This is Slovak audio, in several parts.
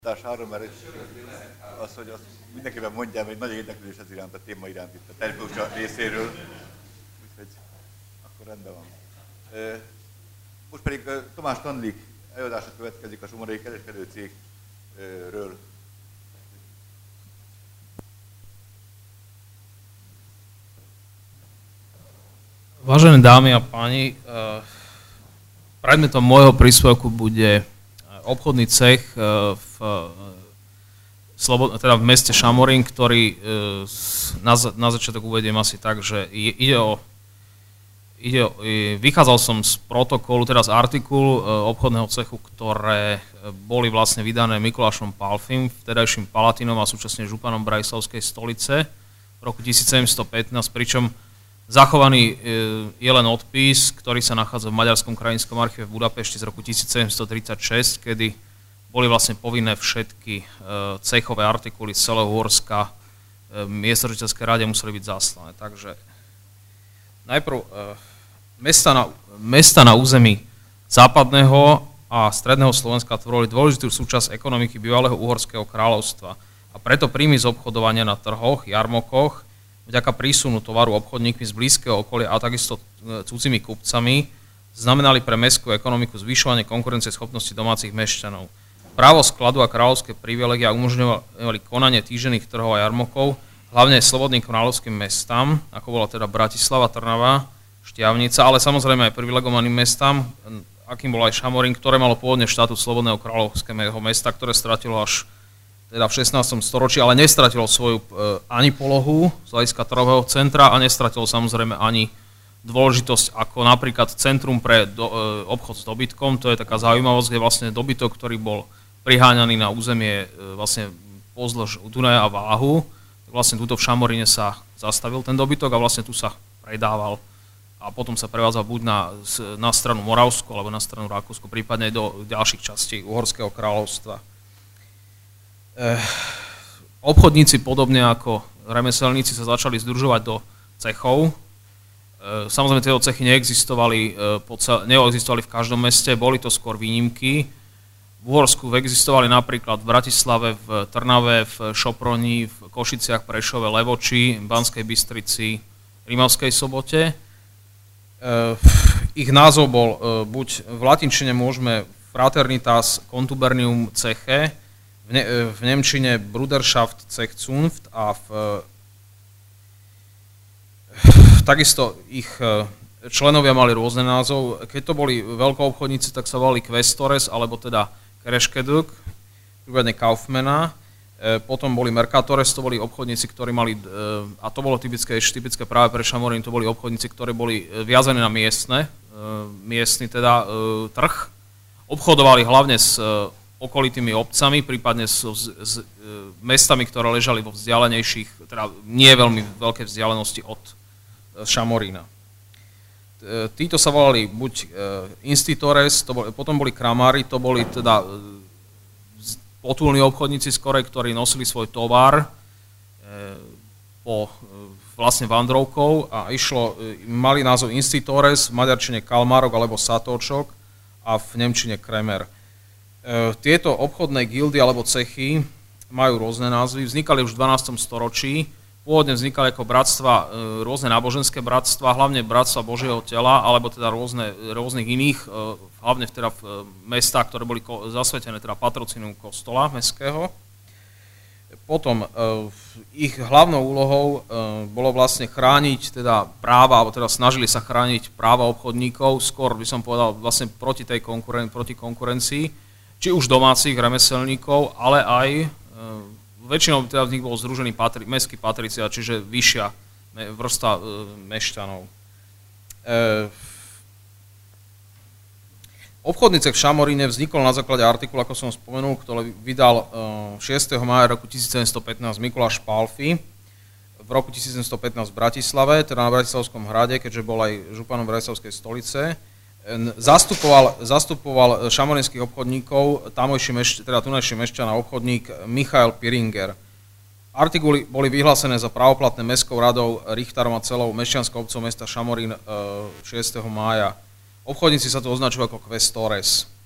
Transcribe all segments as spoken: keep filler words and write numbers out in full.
Arra, mert az, hogy azt mindenképpen mondjam, hogy nagyon érdeklődés az iránt, a téma iránt itt a terminológia részéről, úgyhogy akkor rendben van. Most pedig Tomás Tanlik előadása következik a Somorai Kereskedő Cégről. Vážené dámy a páni, predmetom môjho príspevku bude obchodný cech v, teda v meste Šamorín, ktorý na, na začiatok uvediem asi tak, že ide o, ide o, vychádzal som z protokolu, teda z artikul obchodného cechu, ktoré boli vlastne vydané Mikulášom Palfim, vtedajším palatínom a súčasne županom Bratislavskej stolice v roku tisícsedemstopätnásť, pričom zachovaný je len odpis, ktorý sa nachádza v Maďarskom krajinskom archíve v Budapešti z roku tisícsedemstotridsaťšesť, kedy boli vlastne povinné všetky cechové artikuly z celého Uhorska miestnožiteľskej rade museli byť zaslané. Takže najprv mesta na, mesta na území západného a stredného Slovenska tvorili dôležitú súčasť ekonomiky bývalého Uhorského kráľovstva a preto príjmy z obchodovania na trhoch, jarmokoch, vďaka prísunu tovaru obchodníkmi z blízkeho okolia a takisto cudzými kupcami znamenali pre mestskú ekonomiku zvyšovanie konkurencieschopnosti domácich mešťanov. Právo skladu a kráľovské privilégia umožňovali konanie týždenných trhov a jarmokov, hlavne slobodným kráľovským mestám, ako bola teda Bratislava, Trnava, Štiavnica, ale samozrejme aj privilegovaným mestám, akým bol aj Šamorín, ktoré malo pôvodne štátus slobodného kráľovského mesta, ktoré stratilo až teda v šestnástom storočí, ale nestratilo svoju e, ani polohu z hľadiska trhového centra a nestratilo samozrejme ani dôležitosť ako napríklad centrum pre do, e, obchod s dobytkom. To je taká zaujímavosť, kde vlastne dobytok, ktorý bol priháňaný na územie e, vlastne pozdĺž Dunaja a Váhu, tak vlastne tuto v Šamoríne sa zastavil ten dobytok a vlastne tu sa predával a potom sa prevádzal buď na, na stranu Moravsku alebo na stranu Rakúsku, prípadne do ďalších častí Uhorského kráľovstva. Obchodníci podobne ako remeselníci sa začali združovať do cechov. Samozrejme, tieto cechy neexistovali, neexistovali v každom meste, boli to skôr výnimky. V Uhorsku existovali napríklad v Bratislave, v Trnave, v Šoproni, v Košiciach, Prešove, Levoči, Banskej Bystrici, Rimavskej Sobote. Ich názov bol buď v latinčine môžeme Fraternitas Contubernium Ceche, v, ne, v nemčine Bruderschaft Zechzunft a v, takisto ich členovia mali rôzne názov. Keď to boli veľkoobchodníci, tak sa volali Questores, alebo teda Kereskedők, prípadne Kaufmana. Potom boli Mercatores, to boli obchodníci, ktorí mali, a to bolo typické, typické práve pre Šamorín, to boli obchodníci, ktorí boli viazaní na miestne, miestny teda trh. Obchodovali hlavne s okolitými obcami, prípadne s, s, s mestami, ktoré ležali vo vzdialenejších, teda nie veľmi veľké vzdialenosti od Šamorína. Títo sa volali buď Institores, to boli, potom boli Kramári, to boli teda potulní obchodníci skorej, ktorí nosili svoj tovar po vlastne vandrovkou a išlo, mali názov Institores, v maďarčine Kalmárok alebo Satóčok a v nemčine Kremer. Tieto obchodné gildy alebo cechy majú rôzne názvy, vznikali už v dvanástom storočí, pôvodne vznikali ako bratstva, rôzne náboženské bratstva, hlavne bratstva Božieho tela, alebo teda rôzne, rôznych iných, hlavne teda v mestách, ktoré boli zasvetené teda patrocínom kostola mestského. Potom ich hlavnou úlohou bolo vlastne chrániť teda práva, alebo teda snažili sa chrániť práva obchodníkov, skôr by som povedal vlastne proti tej konkuren- proti konkurencii, či už domácich remeselníkov, ale aj e, väčšinou teda z nich bol združený patri, mestský patricia, čiže vyššia me, vrsta e, mešťanov. E, obchodný cech v Šamoríne vznikol na základe artikulu, ako som spomenul, ktorý vydal e, šiesteho mája roku tisícsedemstopätnásť Mikuláš Palfi, v roku tisícsedemstopätnásť v Bratislave, teda na Bratislavskom hrade, keďže bol aj županom Bratislavskej stolice. Zastupoval, zastupoval šamorinských obchodníkov, tamojší mešť, teda tunajší mešťan a obchodník Michael Piringer. Artikuly boli vyhlásené za právoplatné mestskou radou, Richtarom a celou mešťanskou obcov mesta Šamorín šiesteho mája. Obchodníci sa tu označujú ako Questores.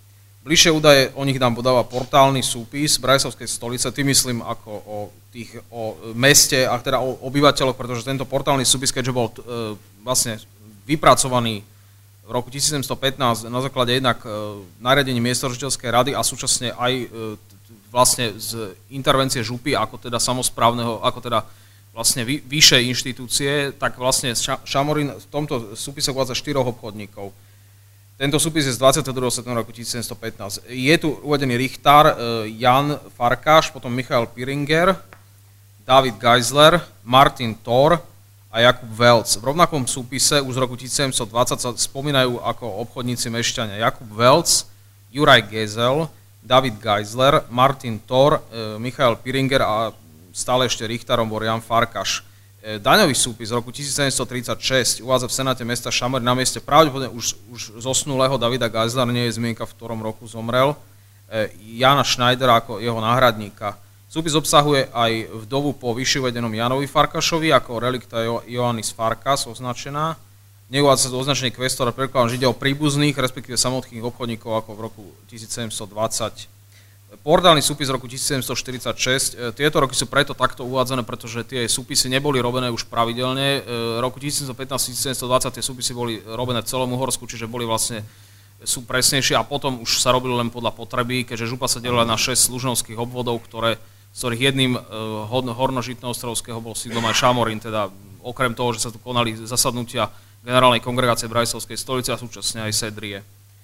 Bližšie údaje o nich nám podáva portálny súpis Bratislavskej stolice, tým myslím ako o, tých, o meste a teda o obyvateľoch, pretože tento portálny súpis, keďže bol e, vlastne vypracovaný v roku tisícsedemstopätnásť na základe jednak e, nariadení miestodržiteľskej rady a súčasne aj e, vlastne z intervencie župy ako teda samosprávneho, ako teda vlastne vy, vyššej inštitúcie, tak vlastne Šamorín v tomto súpise uvádza štyroch obchodníkov. Tento súpis je z dvadsiateho druhého septembra roku tisícsedemstopätnásť. Je tu uvedený Richtár, Jan Farkáš, potom Michael Piringer, David Geisler, Martin Thor a Jakub Velc. V rovnakom súpise už z roku tisícsedemstodvadsať sa spomínajú ako obchodníci mešťania Jakub Velc, Juraj Gezel, David Geisler, Martin Thor, Michael Piringer a stále ešte Richtárom bol Jan Farkáš. Daňový súpis z roku tisícsedemstotridsaťšesť uvádza v Senáte mesta Šamorín na mieste pravdepodobne už, už zosnulého Davida Geislera, nie je zmienka, v ktorom roku zomrel, Jana Schneidera ako jeho náhradníka. Súpis obsahuje aj vdovu po vyššie uvedenom Janovi Farkášovi ako relikta Ioannis Farkas označená. Neuvádza sa do označenie kvestora, predpokladám, že ide o príbuzných, respektíve samotných obchodníkov ako v roku tisícsedemstodvadsať. Portálny súpis z roku tisícsedemstoštyridsaťšesť. Tieto roky sú preto takto uvádzané, pretože tie súpisy neboli robené už pravidelne. V roku tisícsedemstopätnásť tisícsedemstodvadsať tie súpisy boli robené v celom Uhorsku, čiže boli vlastne, sú presnejšie a potom už sa robili len podľa potreby, keďže župa sa delila na šesť služnovských obvodov, ktoré, z ktorých jedným hornožitnoostrovského bol sídlom aj Šamorín, teda okrem toho, že sa tu konali zasadnutia Generálnej kongregácie Bratislavskej stolice a súčasne aj Sedrie.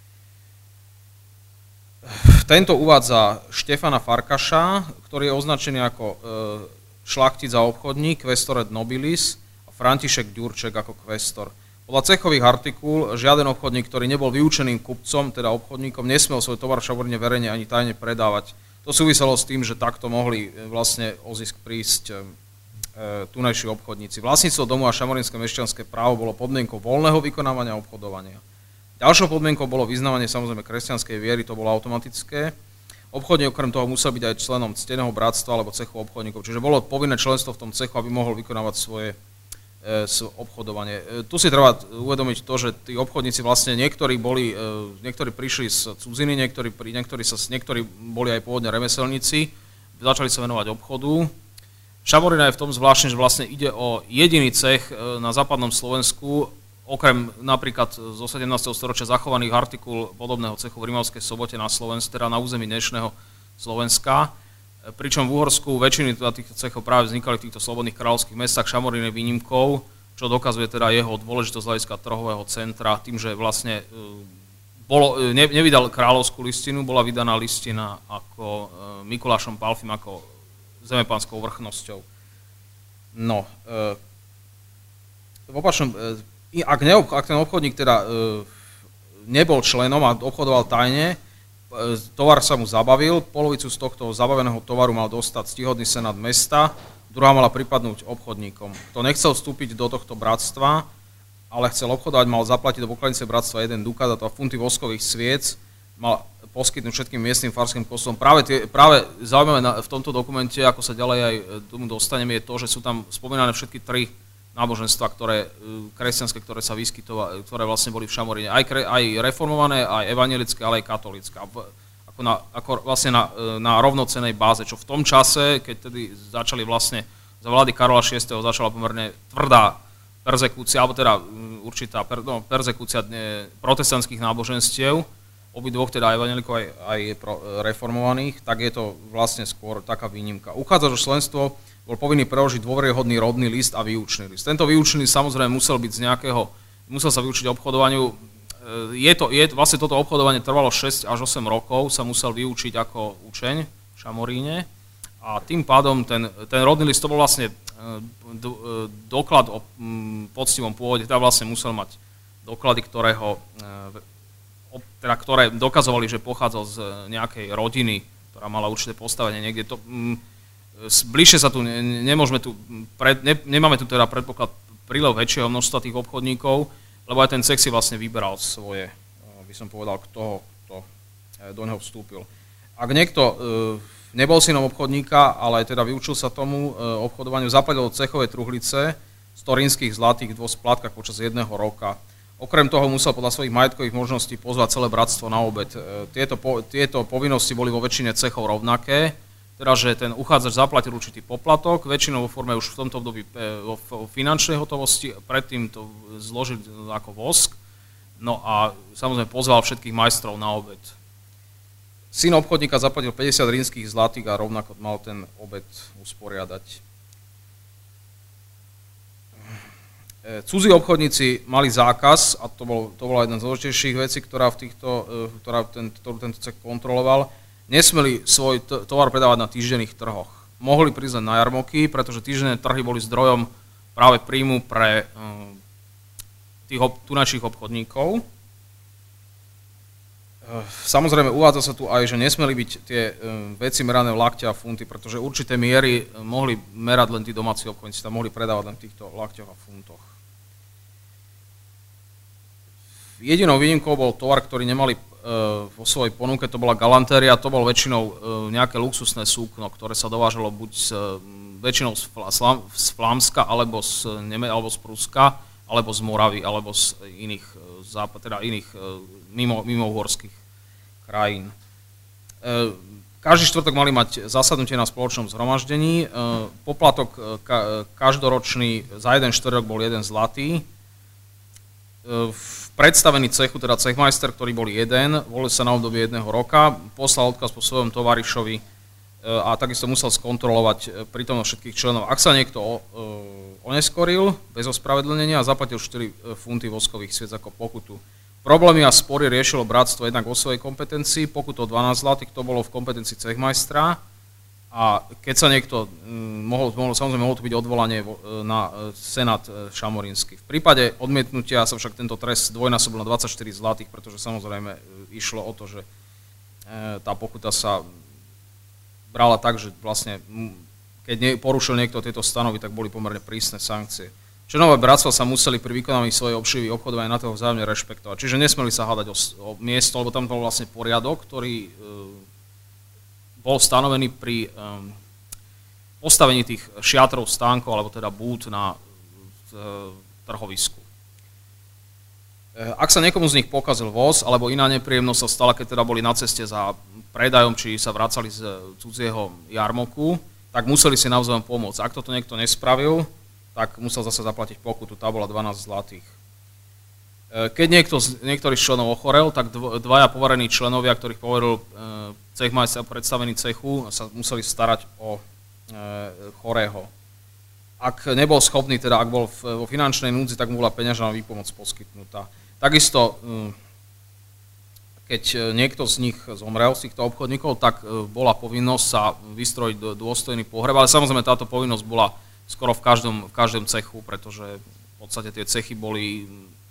Tento uvádza Štefana Farkaša, ktorý je označený ako šlachtic a obchodník, kvestoret nobilis, a František Ďurček ako kvestor. Podľa cechových artikúl žiaden obchodník, ktorý nebol vyučeným kupcom, teda obchodníkom, nesmel svoj tovar v Šamoríne verejne ani tajne predávať. To súviselo s tým, že takto mohli vlastne o zisk prísť tunajší obchodníci. Vlastníctvo domu a šamorinské mešťanské právo bolo podmienkou voľného vykonávania obchodovania. Ďalšou podmienkou bolo vyznávanie samozrejme kresťanskej viery, to bolo automatické. Obchodník okrem toho musel byť aj členom cteného bratstva alebo cechu obchodníkov, čiže bolo povinné členstvo v tom cechu, aby mohol vykonávať svoje e, obchodovanie. E, tu si treba uvedomiť to, že tí obchodníci vlastne niektorí boli, e, niektorí prišli z cudziny, niektorí, niektorí, sa, niektorí boli aj pôvodne remeselníci, začali sa venovať obchodu. Šamorína je v tom zvláštne, že vlastne ide o jediný cech e, na západnom Slovensku, okrem napríklad zo sedemnásteho storočia zachovaných artikul podobného cechu v Rimavskej Sobote na Slovensku, teda na území dnešného Slovenska. Pričom v Uhorsku väčšiny týchto cechov práve vznikali v týchto slobodných kráľovských mestách, Šamorín je výnimkou, čo dokazuje teda jeho dôležitosť z hľadiska trhového centra, tým, že vlastne bolo, ne, nevydal kráľovskú listinu, bola vydaná listina ako Mikulášom Palfim, ako zemepánskou vrchnosťou. No, v opačnom, Ak, ne, ak ten obchodník teda e, nebol členom a obchodoval tajne, e, tovar sa mu zabavil, polovicu z tohto zabaveného tovaru mal dostať ctihodný senát mesta, druhá mala pripadnúť obchodníkom. Kto nechcel vstúpiť do tohto bratstva, ale chcel obchodovať, mal zaplatiť do pokladnice bratstva jeden dukát a to funty voskových sviec, mal poskytnúť všetkým miestnym farským kostolom. Práve, tie, práve zaujímavé na, v tomto dokumente, ako sa ďalej aj tomu dostaneme, je to, že sú tam spomínané všetky tri náboženstva, ktoré, kresťanské, ktoré sa vyskytovali, ktoré vlastne boli v Šamoríne, aj, aj reformované, aj evangelické, ale aj katolické. Ako, na, ako vlastne na, na rovnocennej báze, čo v tom čase, keď tedy začali vlastne, za vlády Karola šiesteho začala pomerne tvrdá perzekúcia, alebo teda určitá per, no, perzekúcia protestantských náboženstiev, obidvoch teda evangelikov aj, aj reformovaných, tak je to vlastne skôr taká výnimka. Uchádzač o členstvo bol povinný preložiť dôveryhodný rodný list a výučný list. Tento výučný list samozrejme musel byť z nejakého, musel sa vyučiť obchodovaniu. Je to, je, vlastne toto obchodovanie trvalo šesť až osem rokov, sa musel vyučiť ako učeň v Šamoríne a tým pádom ten, ten rodný list to bol vlastne do, doklad o poctivom pôvode, teda vlastne musel mať doklady, ktoré, ho, teda, ktoré dokazovali, že pochádzal z nejakej rodiny, ktorá mala určité postavenie niekde. To, bližšie sa tu, nemôžeme tu, pred, ne, nemáme tu teda predpoklad prílev väčšieho množstva tých obchodníkov, lebo aj ten cech si vlastne vyberal svoje, by som povedal, kto, kto do neho vstúpil. Ak niekto nebol synom obchodníka, ale teda vyučil sa tomu obchodovaniu, zaplatil do cechovej truhlice sto rínskych zlatých v dvoch splátkach počas jedného roka. Okrem toho musel podľa svojich majetkových možností pozvať celé bratstvo na obed. Tieto, po, tieto povinnosti boli vo väčšine cechov rovnaké, teda že ten uchádzač zaplatil určitý poplatok, väčšinou vo forme už v tomto období vo finančnej hotovosti, predtým to zložil ako vosk, no a samozrejme pozval všetkých majstrov na obed. Syn obchodníka zaplatil päťdesiat rímskych zlatých a rovnako mal ten obed usporiadať. Cudzí obchodníci mali zákaz, a to, bol, to bola jedna z dôležitejších vecí, ktorá, v týchto, ktorá ten, ktorú tento cech kontroloval, nesmeli svoj tovar predávať na týždenných trhoch. Mohli prísť len na jarmoky, pretože týždenné trhy boli zdrojom práve príjmu pre tých tunajších obchodníkov. Samozrejme, uvádza sa tu aj, že nesmeli byť tie veci merané v lakte a funty, pretože určité miery mohli merať len tí domáci obchodníci, tam mohli predávať len v týchto lakťoch a funtoch. Jedinou výnimkou bol tovar, ktorý nemali vo svojej ponuke, to bola galantéria, to bol väčšinou nejaké luxusné súkno, ktoré sa dovážalo buď z, väčšinou z, Fla, z Flámska, alebo z, Neme, alebo z Pruska, alebo z Moravy, alebo z iných, teda iných mimo, mimohorských krajín. Každý štvrtok mali mať zasadnutie na spoločnom zhromaždení. Poplatok každoročný za jeden štvrtok bol jeden zlatý. Predstavený cechu, teda cechmajster, ktorý bol jeden, volil sa na obdobie jedného roka, poslal odkaz po svojom tovarišovi a takisto musel skontrolovať prítomnosť všetkých členov. Ak sa niekto oneskoril bez ospravedlnenia, zaplatil štyri funty voskových sviec ako pokutu. Problémy a spory riešilo bratstvo jednak vo svojej kompetencii, pokutou dvanásť zlatých, to bolo v kompetencii cechmajstra. A keď sa niekto, mohol, mohol, samozrejme mohlo to byť odvolanie na senát šamorínsky. V prípade odmietnutia sa však tento trest dvojnásobil na dvadsaťštyri zlatých, pretože samozrejme išlo o to, že tá pokuta sa brala tak, že vlastne keď porušil niekto tieto stanovy, tak boli pomerne prísne sankcie. Členové bratstva sa museli pri vykonaní svojej obživy obchodovania na toho vzájomne rešpektovať. Čiže nesmeli sa hádať o, o miesto, lebo tam bol vlastne poriadok, ktorý bol stanovený pri um, postavení tých šiatrov, stánkov, alebo teda bút na uh, trhovisku. Ak sa niekomu z nich pokazil voz, alebo iná nepríjemnosť sa stala, keď teda boli na ceste za predajom, či sa vracali z cudzieho jarmoku, tak museli si navzájom pomôcť. Ak toto niekto nespravil, tak musel zase zaplatiť pokutu, tá bola dvanásť zlatých. Keď niekto z niektorých členov ochorel, tak dvaja poverení členovia, ktorých poveril cechmajster a predstavený cechu, sa museli starať o chorého. Ak nebol schopný, teda ak bol vo finančnej núdzi, tak mu bola peňažná výpomoc poskytnutá. Takisto, keď niekto z nich zomrel, z týchto obchodníkov, tak bola povinnosť sa vystrojiť dôstojný pohreb, ale samozrejme táto povinnosť bola skoro v každom, v každom cechu, pretože v podstate tie cechy boli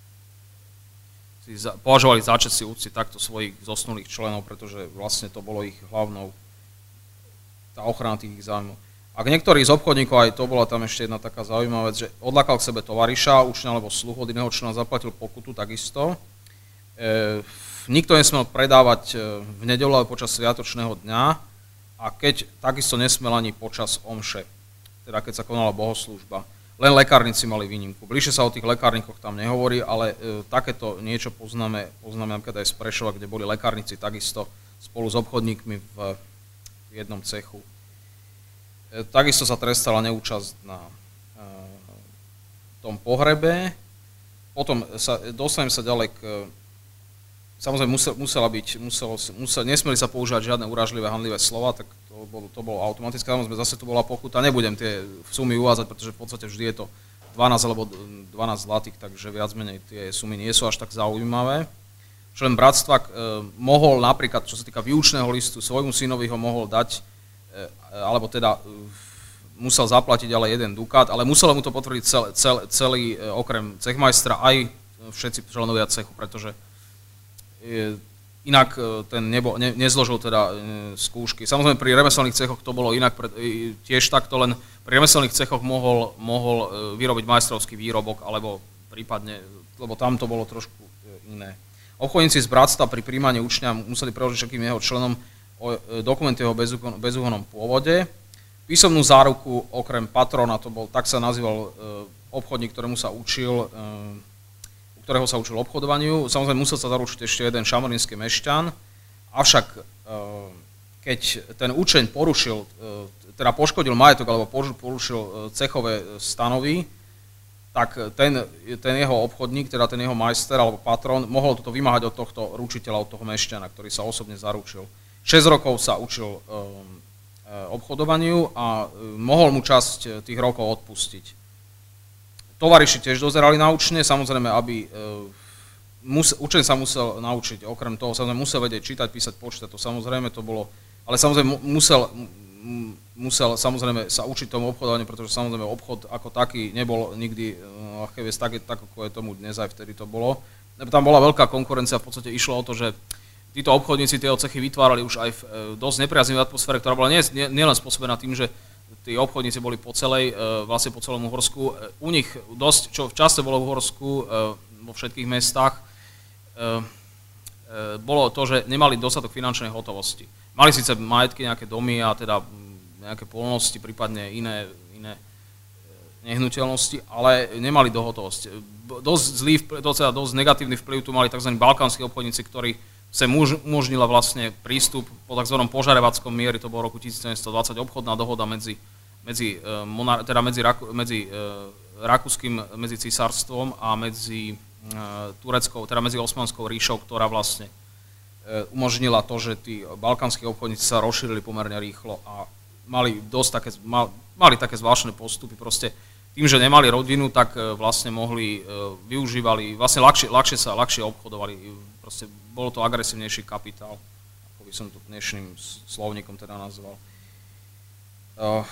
považovali za čest si úcti takto svojich zosnulých členov, pretože vlastne to bolo ich hlavnou, tá ochrana tých ich záujmov. Ak niektorý z obchodníkov, aj to bola tam ešte jedna taká zaujímavá vec, že odlákal k sebe tovariša, učňa alebo sluhu od iného člena, zaplatil pokutu takisto. E, nikto nesmel predávať v nedeľu alebo počas sviatočného dňa a keď takisto nesmel ani počas omše, teda keď sa konala bohoslúžba. Len lekárnici mali výnimku. Bližšie sa o tých lekárnikoch tam nehovorí, ale e, takéto niečo poznáme, poznáme napríklad aj z Prešova, kde boli lekárnici takisto spolu s obchodníkmi v, v jednom cechu. E, takisto sa trestala neúčasť na e, tom pohrebe. Potom sa, dostanem sa ďalej k... Samozrejme musel, musela byť, muselo, musel, nesmeli sa používať žiadne urážlivé, hanlivé slova, tak to bolo, to bolo automatické. Samozrejme zase tu bola pokuta, nebudem tie sumy uvádzať, pretože v podstate vždy je to dvanásť alebo dvanásť zlatých, takže viac menej tie sumy nie sú až tak zaujímavé. Člen bratstva e, mohol napríklad, čo sa týka výučného listu, svojmu synovi ho mohol dať, e, alebo teda e, musel zaplatiť ale jeden dukát, ale muselo mu to potvrdiť cel, cel, celý, e, okrem cechmajstra, aj všetci členovia cechu, pretože inak ten nebo, ne, nezložil teda skúšky. Samozrejme pri remeselných cechoch to bolo inak, tiež takto, len pri remeselných cechoch mohol, mohol vyrobiť majstrovský výrobok, alebo prípadne, lebo tam to bolo trošku iné. Obchodníci z bratstva pri príjmaní učňa museli preložiť všetkým jeho členom dokumenty o bezúhonnom pôvode. Písomnú záruku okrem patrona, to bol, tak sa nazýval obchodník, ktorému sa učil, ktorého sa učil obchodovaniu. Samozrejme musel sa zaručiť ešte jeden šamorínsky mešťan, avšak keď ten učeň porušil, teda poškodil majetok alebo porušil cechové stanovy, tak ten, ten jeho obchodník, teda ten jeho majster alebo patron, mohol toto vymáhať od tohto ručiteľa, od toho mešťana, ktorý sa osobne zaručil. šesť rokov sa učil obchodovaniu a mohol mu časť tých rokov odpustiť. Tovariši tiež dozerali na učne, samozrejme, aby mus, učeň sa musel naučiť, okrem toho samozrejme musel vedieť čítať, písať, počítať, to samozrejme to bolo, ale samozrejme musel, musel samozrejme sa učiť tomu obchodovaniu, pretože samozrejme obchod ako taký nebol nikdy ľahké viesť tak, tak, ako je tomu dnes, aj vtedy to bolo. Tam bola veľká konkurencia, v podstate išlo o to, že títo obchodníci tie cechy vytvárali už aj v dosť nepriaznivej atmosfére, ktorá bola nielen nie, nie spôsobená tým, že tí obchodníci boli po celej, vlastne po celom Uhorsku. U nich dosť, čo v čase bolo v Uhorsku, vo všetkých mestách, bolo to, že nemali dostatok finančnej hotovosti. Mali síce majetky, nejaké domy a teda nejaké poľnosti, prípadne iné, iné nehnuteľnosti, ale nemali dohotovosť. Dosť zlý, docela dosť negatívny vplyv tu mali tzv. Balkánsky obchodníci, ktorí sa umožnila vlastne prístup po tzv. Požarevackom mieri, to bolo v roku tisícsedemstodvadsať, obchodná dohoda medzi, medzi, teda medzi, medzi Rakúskym, medzi císarstvom a medzi Tureckou, teda medzi Osmanskou ríšou, ktorá vlastne umožnila to, že tí balkánsky obchodníci sa rozšírili pomerne rýchlo a mali dosť také, mali také zvláštne postupy. Proste tým, že nemali rodinu, tak vlastne mohli, využívali, vlastne ľahšie, ľahšie sa, ľahšie obchodovali. Proste bol to agresívnejší kapitál, ako by som to dnešným slovníkom teda nazval. Uh,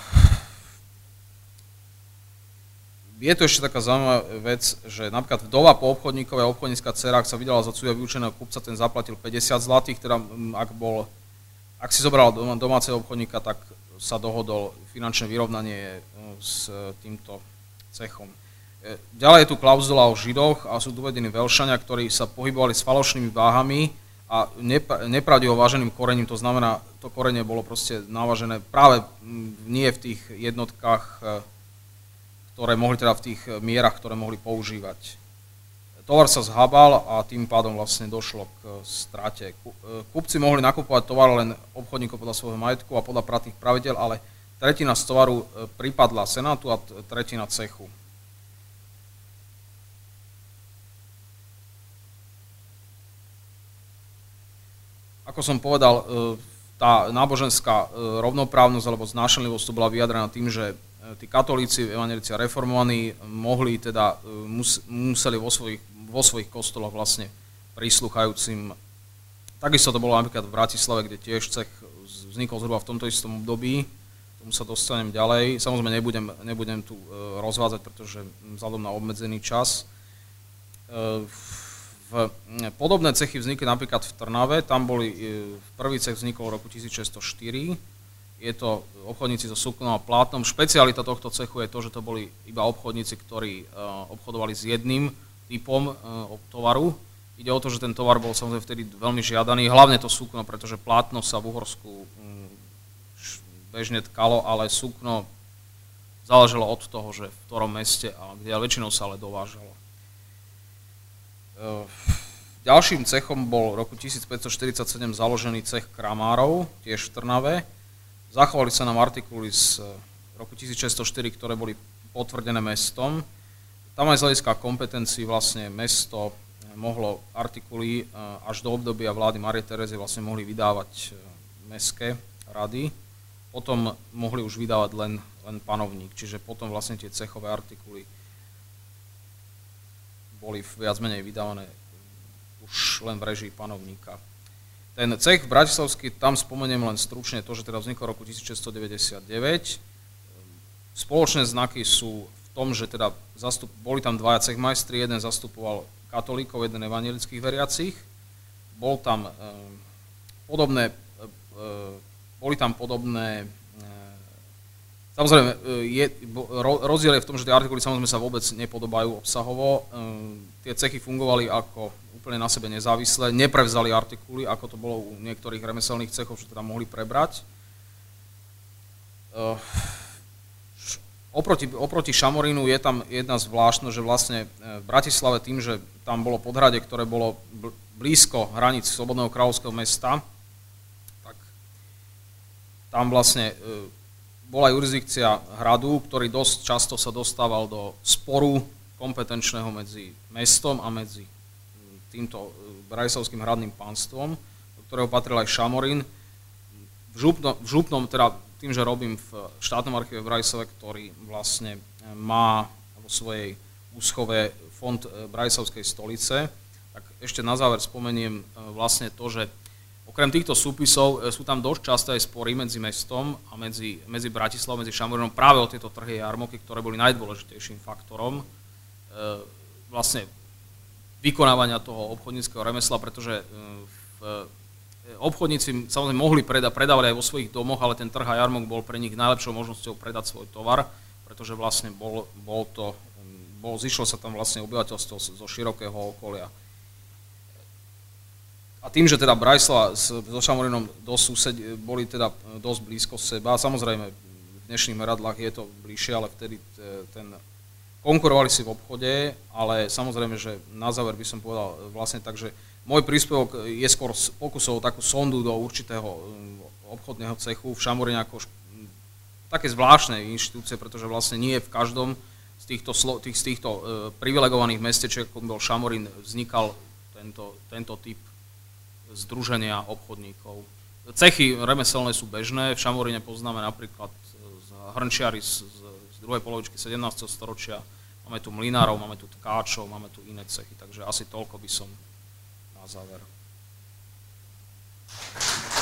je to ešte taká zaujímavá vec, že napríklad vdova po obchodníkove a obchodnícka dcera, ak sa vydala za cudzieho vyučeného kupca, ten zaplatil päťdesiat zlatých, teda ak bol, ak si zobral domáceho obchodníka, tak sa dohodol finančné vyrovnanie s týmto cechom. Ďalej je tu klauzula o Židoch a sú tu uvedení Velšania, ktorí sa pohybovali s falošnými váhami a nepravdivo váženým korením, to znamená, to korenie bolo proste navážené práve nie v tých jednotkách, ktoré mohli teda v tých mierach, ktoré mohli používať. Tovar sa zhábal a tým pádom vlastne došlo k strate. Kupci mohli nakupovať tovar len obchodníkov podľa svojho majetku a podľa platných pravidel, ale tretina z tovaru pripadla senátu a tretina cechu. Ako som povedal, tá náboženská rovnoprávnosť alebo znášanlivosť tu bola vyjadrená tým, že tí katolíci, evanjelici a reformovaní mohli teda, museli vo svojich, vo svojich kostoloch vlastne prísluchajúcim. Takisto to bolo napríklad v Bratislave, kde tiež cech vznikol zhruba v tomto istom období. Tomu sa dostanem ďalej. Samozrejme nebudem, nebudem tu rozvádzať, pretože vzhľadom na obmedzený čas. V podobné cechy vznikli napríklad v Trnave, tam boli, prvý cech vznikol v roku tisícšesťstoštyri, je to obchodníci so suknom a plátnom. Špecialita tohto cechu je to, že to boli iba obchodníci, ktorí obchodovali s jedným typom tovaru. Ide o to, že ten tovar bol samozrejme vtedy veľmi žiadaný, hlavne to sukno, pretože plátno sa v Uhorsku bežne tkalo, ale sukno záležalo od toho, že v ktorom meste a kde väčšinou sa ale dovážalo. Ďalším cechom bol v roku tisícpäťstoštyridsaťsedem založený cech kramárov, tiež v Trnave. Zachovali sa nám artikuly z roku tisícšesťstoštyri, ktoré boli potvrdené mestom. Tam aj z hľadiska kompetencií vlastne mesto mohlo artikuly až do obdobia vlády Márie Terezie vlastne mohli vydávať mestské rady. Potom mohli už vydávať len, len panovník, čiže potom vlastne tie cechové artikuly boli viac menej vydávané už len v režii panovníka. Ten cech bratislavský, tam spomeniem len stručne to, že teda vznikol v roku tisícšesťstodeväťdesiatdeväť. Spoločné znaky sú v tom, že teda zastup, boli tam dvaja cechmajstri, jeden zastupoval katolíkov, jeden evanjelických veriacich. Bol tam e, podobné, e, boli tam podobné Samozrejme, je, rozdiel je v tom, že tie artikuly samozrejme sa vôbec nepodobajú obsahovo. Tie cechy fungovali ako úplne na sebe nezávisle, neprevzali artikuly, ako to bolo u niektorých remeselných cechov, čo teda mohli prebrať. Oproti, oproti Šamorínu je tam jedna zvláštnosť, že vlastne v Bratislave tým, že tam bolo podhradie, ktoré bolo blízko hraníc Slobodného kráľovského mesta, tak tam vlastne bola jurisdikcia hradu, ktorý dosť často sa dostával do sporu kompetenčného medzi mestom a medzi týmto Bratislavským hradným pánstvom, do ktorého patril aj Šamorín. V Župnom, v Župnom teda tým, že robím v štátnom archíve v Bratislave, ktorý vlastne má vo svojej úschove fond Bratislavskej stolice, tak ešte na záver spomeniem vlastne to, že okrem týchto súpisov sú tam dosť časté aj spory medzi mestom a medzi, medzi Bratislavou, medzi Šamorínom práve o tieto trhy a jarmoky, ktoré boli najdôležitejším faktorom vlastne vykonávania toho obchodníckeho remesla, pretože v, obchodníci samozrejme mohli predať, predávať aj vo svojich domoch, ale ten trh a jarmok bol pre nich najlepšou možnosťou predať svoj tovar, pretože vlastne bol, bol to, bol, zišlo sa tam vlastne obyvateľstvo zo širokého okolia. A tým, že teda Bratislava so Šamorínom dosť sused, boli teda dosť blízko seba, samozrejme v dnešných meradlách je to bližšie, ale vtedy ten konkurovali si v obchode, ale samozrejme, že na záver by som povedal vlastne tak, že môj príspevok je skôr pokusov o takú sondu do určitého obchodného cechu v Šamoríne ako také zvláštnej inštitúcie, pretože vlastne nie v každom z týchto, tých, z týchto privilegovaných mestečiek, ako bol Šamorín, vznikal tento, tento typ združenia obchodníkov. Cechy remeselné sú bežné, v Šamoríne poznáme napríklad z hrnčiari z, z druhej polovičky sedemnásteho storočia, máme tu mlynárov, máme tu tkáčov, máme tu iné cechy, takže asi toľko by som na záver.